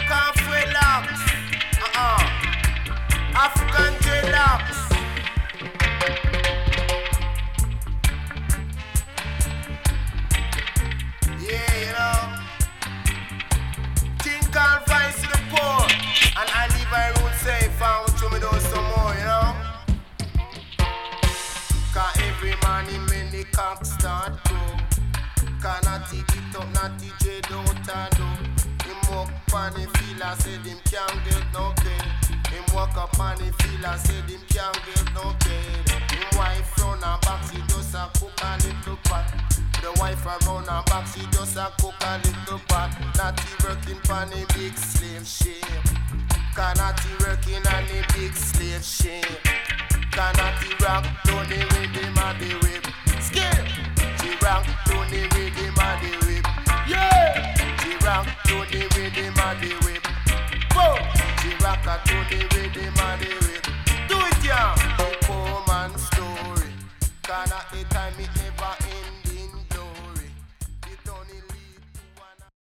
Jamaican dreadlocks. African dreadlocks. Yeah, you know. King can't find to the poor. And I leave my rule safe and to me do some more, you know. Cause every man in many cock start go. Cannot take it up, not the dread out and do. Him walk upon the field and said him can't get no pay. Him walk up on the field and said him can't get no pay. Him wife front and back, she just a cook a little pot. The wife around her back, she just a cook a little pot. Not he working on the big slave ship. Cannot he working on the big slave ship. Cannot he rock down the rhythm of the whip. Skip! She rock down the rhythm of the whip. Yeah! She rock down the rhythm of the whip. Whoa! She rock to the rhythm of the whip. Do it, yeah!